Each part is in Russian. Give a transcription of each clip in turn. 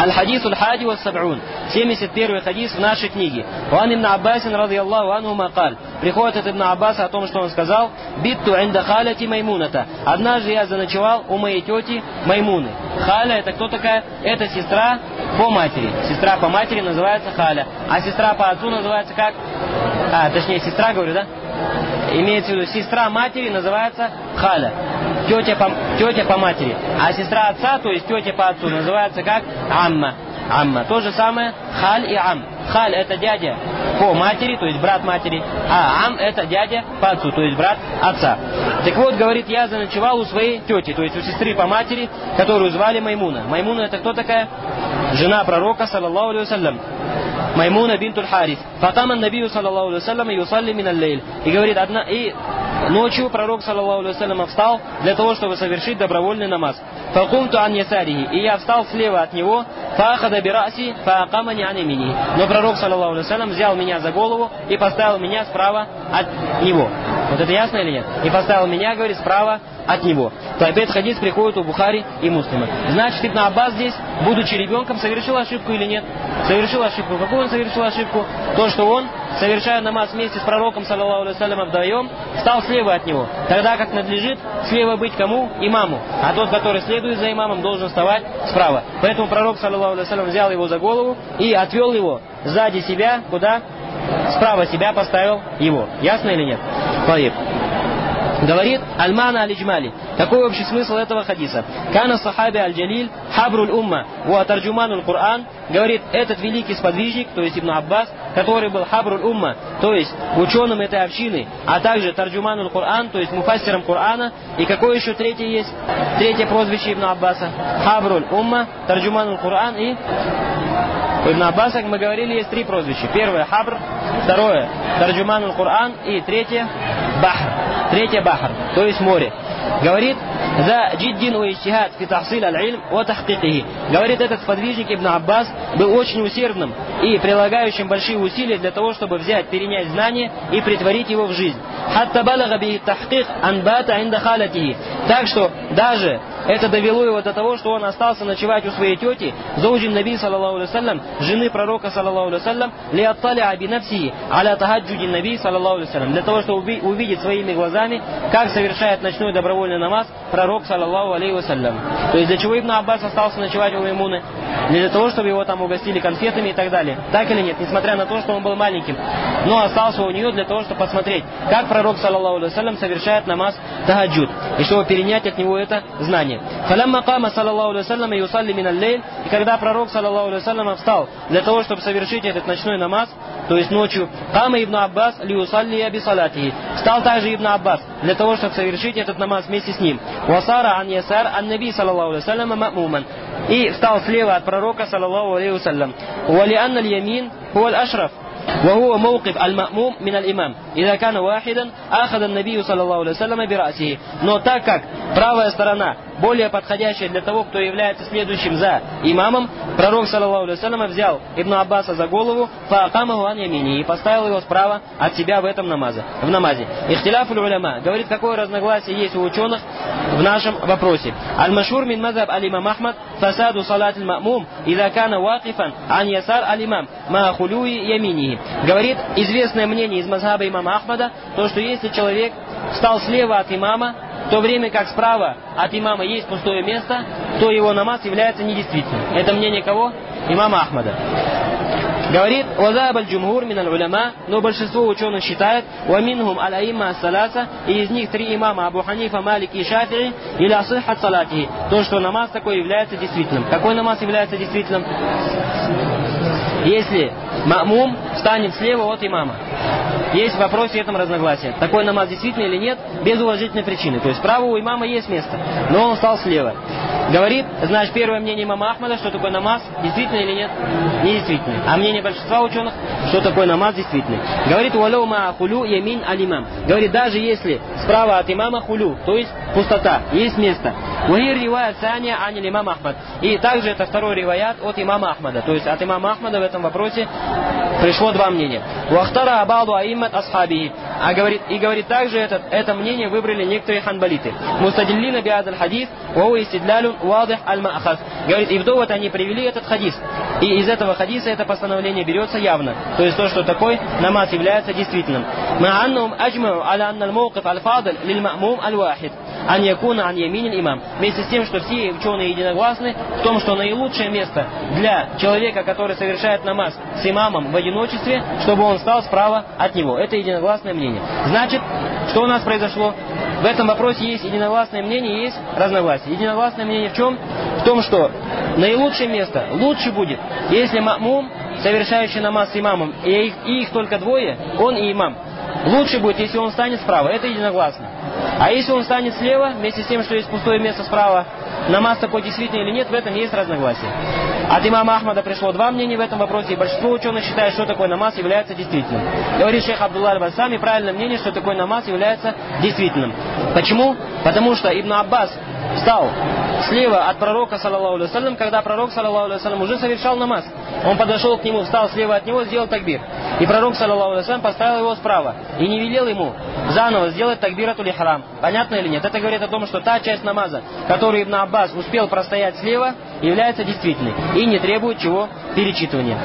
Аль-Хадису аль-Хади ва-Саб'ун. 71-й хадис в нашей книге. Ван ибн Аббасин радийаллаху анху макаль. Приходит от ибн Аббаса о том, что он сказал: битту инда халяти Маймуната. Однажды я заночевал у моей тети Маймуны. Халя — это кто такая? Это сестра по матери. Сестра по матери называется халя. А сестра по отцу называется как? Точнее, сестра, говорю, да? Имеется в виду, сестра матери называется халя. Тетя по матери. А сестра отца, то есть тетя по отцу, называется как? Амма. Амма. То же самое халь и ам. Халь — это дядя по матери, то есть брат матери, а ам — это дядя по отцу, то есть брат отца. Так вот, говорит, я заночевал у своей тети, то есть у сестры по матери, которую звали Маймуна. Маймуна — это кто такая? Жена пророка, саллаллаху алейхи вассалям. Маймуна бинтуль Харис. Фатаман набию, саллаллаху алейхи вассалям, юсалли миналь лейль. И говорит, ночью пророк, саллаллаху алейхи вассалям, встал для того, чтобы совершить добровольный намаз. Факумту ан ясарихи. И я встал слева от него. Фахада бираси, фаакамани ан ямини. Но пророк, саллаллаху алейхи вассалям, взял меня за голову и поставил меня справа от него. Вот это ясно или нет? И поставил меня, говорит, справа от него. То опять хадис приходит у Бухари и Муслима. Значит, Ибн Аббас здесь, будучи ребенком, совершил ошибку или нет? Совершил ошибку. Какую он совершил ошибку? То, что он, совершая намаз вместе с пророком, саллаллаху алейхи вассалям, вдвоем, стал слева от него. Тогда как надлежит слева быть кому? Имаму. А тот, который следует за имамом, должен вставать справа. Поэтому пророк, саллаллаху алейхи вассалям, взял его за голову и отвел его сзади себя, куда? Справа себя поставил его. Ясно или нет? Поехали. Говорит Аль-Мана Аль-Иджмали. Какой общий смысл этого хадиса? Кана сахаби аль-Джалиль хабруль умма ва тарджумануль Кур'ан. Говорит, этот великий сподвижник, то есть Ибн Аббас, который был хабруль умма, то есть ученым этой общины, а также тарджумануль Кур'ан, то есть муфассиром Кур'ана. И какое еще третье есть? Третье прозвище Ибн Аббаса. Хабруль умма, тарджумануль Кур'ан и... У Ибн Аббаса, как мы говорили, есть три прозвища. Первое — хабр, второе — тарджумануль Кур'ан и третье — бахр. Третье — бахр, то есть море. Говорит, за джиддин ва иджтихад фи тахсиль аль-илм ва тахкикихи. Говорит, этот сподвижник Ибн Аббас был очень усердным и прилагающим большие усилия для того, чтобы взять, перенять знание и притворить его в жизнь. Хатта балага би тахкик анбата инда халатихи. Так что даже это довело его до того, что он остался ночевать у своей тети, зауджин наби, саллаллаху алейхи вассалям, жены пророка, саллаллаху алейхи вассалям, лиатталиа би нафсихи аля тахаджудин наби, саллаллаху алейхи вассалям, для того, чтобы увидеть своими глазами, как совершает ночной добровольный намаз пророк, саллаллаху алейхи вассалям. То есть для чего Ибн Аббас остался ночевать у Маймуны? Не для того, чтобы его там угостили конфетами и так далее. Так или нет? Несмотря на то, что он был маленьким. Но остался у нее для того, чтобы посмотреть, как пророк, саллаллаху алейхи вассалям, совершает намаз тахаджуд. И чтобы перенять от него это знание. Фалямма кама, саллаллаху алейхи вассалям, юсалли миналь лейль. И когда пророк, саллаллаху алейхи вассалям, встал для того, чтобы совершить этот ночной намаз, то есть ночью, кама Ибн Аббас лиусалли би салатихи. Встал также Ибн Аббас для того, чтобы совершить этот намаз вместе с ним. Васара ан ясар ан наби, саллаллаху алейхи вассалям, ма'муман. И встал слева от пророка, саллаллаху алейхи вассалям. Вали анна аль-ямин хуа аль-ашраф. وهو موقف المأموم من الإمام إذا كان واحدا أخذ النبي صلى الله عليه وسلم برأسه. Но так как правая сторона более подходящая для того, кто является следующим за имамом, пророк, саллаллаху алейхи вассалям, взял Ибн Аббаса за голову, фаакамаху ан ямини, и поставил его справа от себя в намазе. Ихтиляфуль уляма. Говорит, какое разногласие есть у ученых в нашем вопросе. Аль-машур мин мазаб аль-имам Ахмад фасаду салат аль-ма'мум ида кана вакифан ан ясар аль-имам ма хулюи ямини. Говорит, известное мнение из мазхаба имама Ахмада, то, что если человек встал слева от имама, в то время как справа от имама есть пустое место, то его намаз является недействительным. Это мнение кого? Имама Ахмада. Говорит, вазаб аль-джумхур мин аль-уляма, но большинство ученых считает, ва минхум аль-аимма ас-саласа, и из них три имама, Абу Ханифа, Малик и Шафи'i, или асыхат салатихи, то, что намаз такой является действительным. Какой намаз является действительным? Если ма'мум встанет слева от имама. Есть в вопросе этом разногласия. Такой намаз действительный или нет, без уважительной причины. То есть справа у имама есть место, но он встал слева. Говорит, значит, первое мнение имама Ахмада, что такое намаз, действительный или нет? Недействительный. А мнение большинства ученых, что такое намаз действительный. Говорит, уалау ма хулю ямин аль-имам. Говорит, даже если справа от имама хулю, то есть пустота, есть место, Угир риваят Саня ани имам Ахмад. И также это второй риваят от имама Ахмада. То есть от имама Ахмада в этом вопросе пришло два мнения. Уахтара абаду аиммат асхаби. И говорит также это мнение выбрали некоторые ханбалиты. Мустадиллина биадаль хадис, вау истидлялюн вадих аль-маахаз. Говорит, и в довод они привели этот хадис. И из этого хадиса это постановление берется явно. То есть то, что такой намаз является действительным. Ма'аннум аджмау аля анна аль-мауқиф аль-фадл лиль-ма'мум аль-вахид. Ан якуна ан ямин имам. Вместе с тем, что все ученые единогласны в том, что наилучшее место для человека, который совершает намаз с имамом в одиночестве, чтобы он стал справа от него. Это единогласное мнение. Значит, что у нас произошло? В этом вопросе есть единогласное мнение, есть разногласие. Единогласное мнение в чем? В том, что наилучшее место лучше будет, если ма'мум, совершающий намаз с имамом, и их только двое, он и имам. Лучше будет, если он станет справа. Это единогласно. А если он станет слева, вместе с тем, что есть пустое место справа, намаз такой действительно или нет, в этом есть разногласие. От имама Ахмада пришло два мнения в этом вопросе, и большинство ученых считает, что такой намаз является действительным. Говорит шейх Абдулла аль-Басам, и правильное мнение, что такой намаз является действительным. Почему? Потому что Ибн Аббас встал слева от пророка, саллаллаху алейхи ва саллям, когда пророк, саллаллаху алейхи ва саллям, уже совершал намаз. Он подошел к нему, встал слева от него, сделал такбир. И пророк, саллаллаху алейхи ва саллям, поставил его справа. И не велел ему заново сделать такбиратуль ихрам. Понятно или нет? Это говорит о том, что та часть намаза, которую Ибн Аббас успел простоять слева, является действительной. И не требует чего? Перечитывания.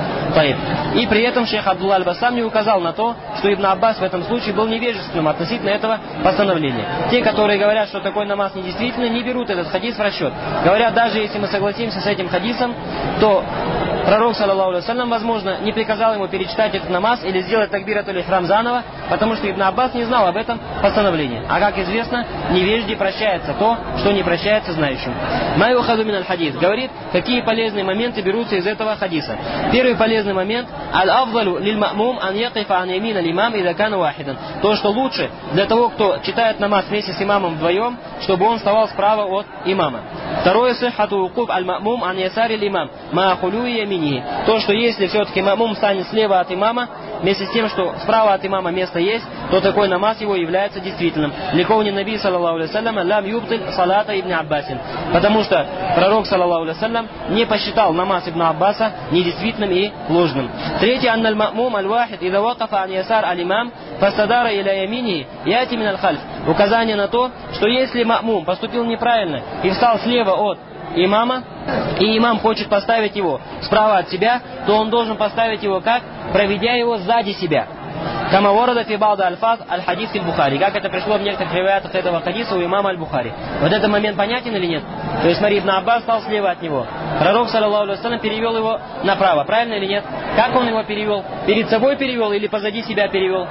И при этом шейх Абдулла аль-Басам не указал на то, что Ибн Аббас в этом случае был невежественным относительно этого постановления. Те, которые говорят, что такой намаз недействительный, не берут этот хадис в расчет. Говорят, даже если мы согласимся с этим хадисом, то пророк, саллаллаху алейхи ва саллям, возможно, не приказал ему перечитать этот намаз или сделать такбиратуль ихрам заново, потому что Ибн Аббас не знал об этом постановлении. А как известно, невежде прощается то, что не прощается знающим. Майухаду мин аль-хадис говорит, какие полезные моменты берутся из этого хадиса. Первый полезный момент: аль-афдалу лиль-ма'мум ан якифа ан ямин аль-имам ида кана вахидан. То, что лучше для того, кто читает намаз вместе с имамом вдвоем, чтобы он вставал справа от имама. Второе: сиххату укуб аль-ма'мум ан ясари аль-имам ма хулюи ямини. То, что если все-таки ма'мум станет слева от имама, вместе с тем, что справа от имама место есть, то такой намаз его является действительным. Ликауни наби, саллаллаху алейхи ва саллям, лам юбтиль салата ибн Аббасин. Потому что пророк, саллаллаху алейхи ва саллям, не посчитал намаз Ибн Аббаса недействительным и ложным. Третье: анналь ма'мум аль-вахид ида вакафа ан ясар аль-имам фастадара иля ямини яти мин аль-хальф. Указание на то, что если ма'мум поступил неправильно и встал слева от имама, и имам хочет поставить его справа от себя, то он должен поставить его как? Проведя его сзади себя. Кама ворада фи ба'да аль-фаз аль-хадис аль-Бухари. Как это пришло в некоторых риваятах этого хадиса у имама аль-Бухари. Вот этот момент понятен или нет? То есть, смотри, Ибн Аббас стал слева от него. Пророк, саллаллаху алейхи ва саллям, перевел его направо. Правильно или нет? Как он его перевел? Перед собой перевел или позади себя перевел?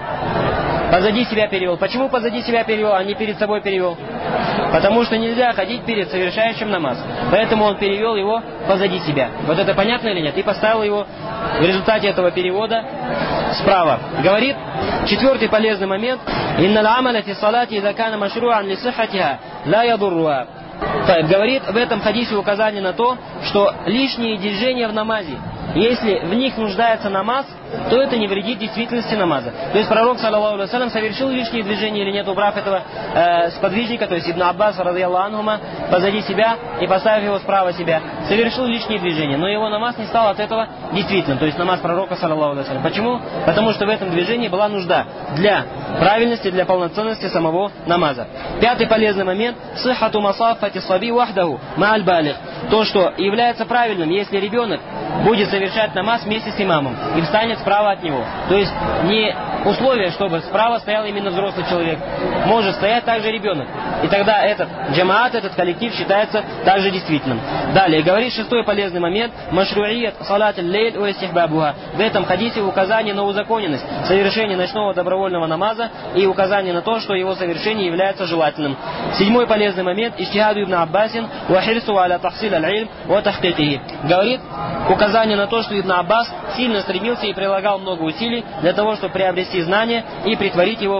Позади себя перевел. Почему позади себя перевел, а не перед собой перевел? Потому что нельзя ходить перед совершающим намаз. Поэтому он перевел его позади себя. Вот это понятно или нет? И поставил его в результате этого перевода справа. Говорит, четвертый полезный момент: «Инналь амаля фи салати иза кана машру'ан ли сиххатиха ла ядурруа». Говорит в этом хадисе указание на то, что лишние движения в намазе, если в них нуждается намаз, то это не вредит действительности намаза. То есть пророк, саллаллаху алейхи ва саллям, совершил лишние движения или нет, убрав этого сподвижника, то есть Ибн Аббас, радийаллаху анхума, позади себя и поставив его справа себя. Совершил лишние движения, но его намаз не стал от этого действительным, то есть намаз пророка, саллаллаху алейхи ва саллям. Почему? Потому что в этом движении была нужда для правильности, для полноценности самого намаза. Пятый полезный момент: сиххату масаффати саби вахдаху ма'аль балиг. То, что является правильным, если ребенок будет совершать намаз вместе с имамом и встанет справа от него. То есть не условие, чтобы справа стоял именно взрослый человек. Может стоять также ребенок. И тогда этот джамаат, этот коллектив считается также действительным. Далее, говорит шестой полезный момент: машруият салат аль-лейль ва истихбабуха. В этом хадисе указание на узаконенность совершения ночного добровольного намаза и указание на то, что его совершение является желательным. Седьмой полезный момент: иджтихаду ибн Аббасин ва хирсу аля тахсил аль-илм ва тахкикихи. Говорит указание на то, что Ибн Аббас сильно стремился и прилагал много усилий для того, чтобы приобрести знание и притворить его в жизнь.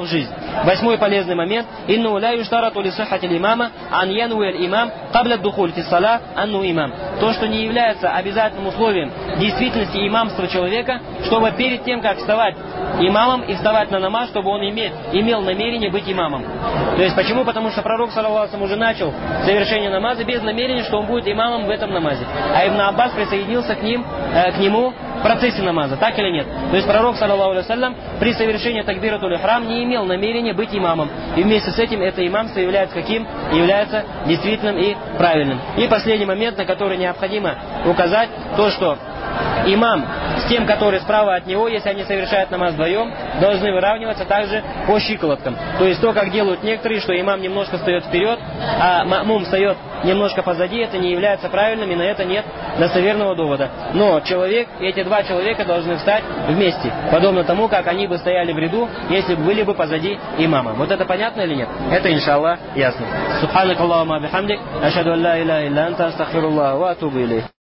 8-й полезный момент. Инну ля юштарату ли сиххати имама ан януэль имам кабля духуль фиссала анну имам. То, что не является обязательным условием действительности имамства человека, чтобы перед тем, как вставать имамом и вставать на намаз, чтобы он имел намерение быть имамом. То есть почему? Потому что пророк, саллаллаху алейхи ва саллям, уже начал совершение намаза без намерения, что он будет имамом в этом намазе. А Ибн Аббас присоединился к нему в процессе намаза, так или нет? То есть пророк, саллаллаху алейхи ва саллям, при совершении такбиратуль ихрам не имел намерения быть имамом. И вместе с этим это имамство является каким? Является действительным и правильным. И последний момент, на который необходимо указать, то, что имам с тем, который справа от него, если они совершают намаз вдвоем, должны выравниваться также по щиколоткам. То есть то, как делают некоторые, что имам немножко встает вперед, а ма'мум встает немножко позади, это не является правильным, и на это нет достоверного довода. Но эти два человека должны встать вместе, подобно тому, как они бы стояли в ряду, если бы были бы позади имама. Вот это понятно или нет? Это, иншаллах, ясно. Субханак Аллахумма бихамдик, ашхаду ан ла иляха илля анта, астагфируллаха ва атубу илейх.